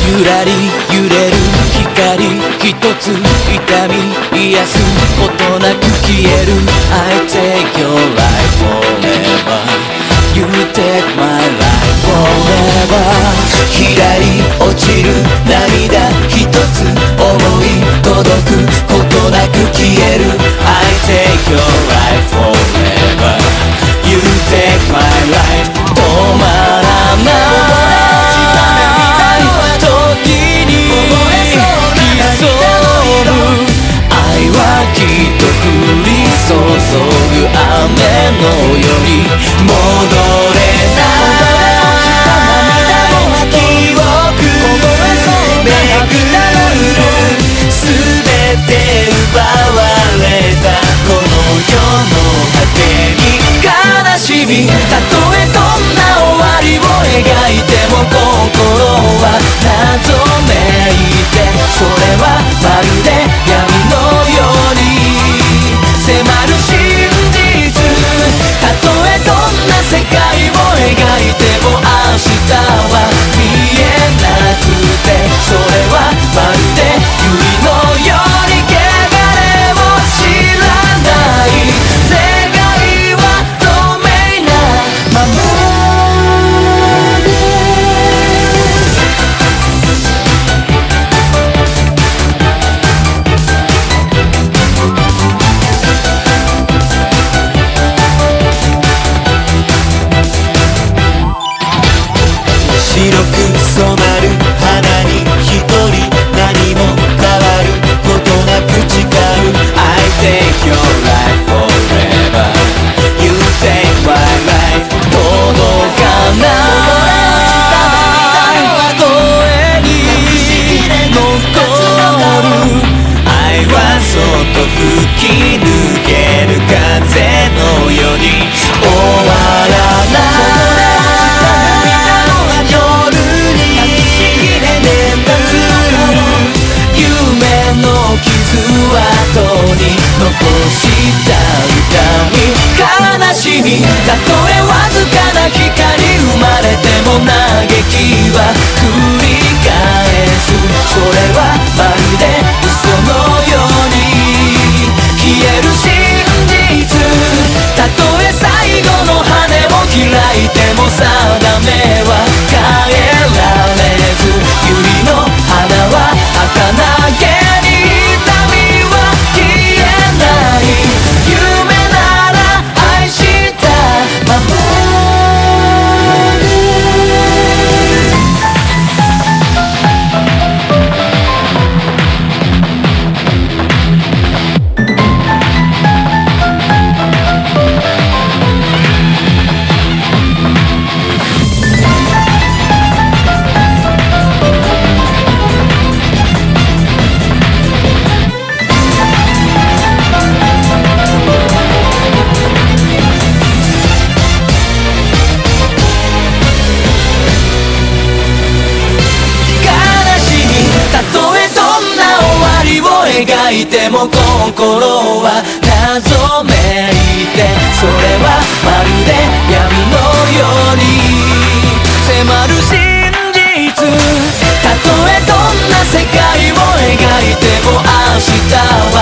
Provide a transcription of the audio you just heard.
ゆらり揺れる光一つ痛み癒すことなく消える I take your life forever You take my life forever ひらり落ちる涙一つ思い届くことなく消える I take your life forever You take my life 止まらない時に潜む愛はきっと降り注ぐ雨のように戻れない記憶めぐる全て奪われたこの世の果てに悲しみたとえどんな終わりを描いても心は謎めいてそれはまるで闇のように迫る真実たとえどんな世界を描いても明日は見えなくてそれはまるで百合のように汚れを知らない願いは透明なまま白く染まる花に一人何も変わることなく誓う I take your life forever You take my life 届かない声に残る愛はそっと吹き抜ける風のように終わらない傷跡に残した痛み悲しみたとえわずかな光生まれても嘆きは繰り返すそれはまるで嘘のように消える真実たとえ最後の羽を開いても定めは変えられず百合の花は儚げ描いても心は謎めいてそれはまるで闇のように迫る真実たとえどんな世界を描いても明日は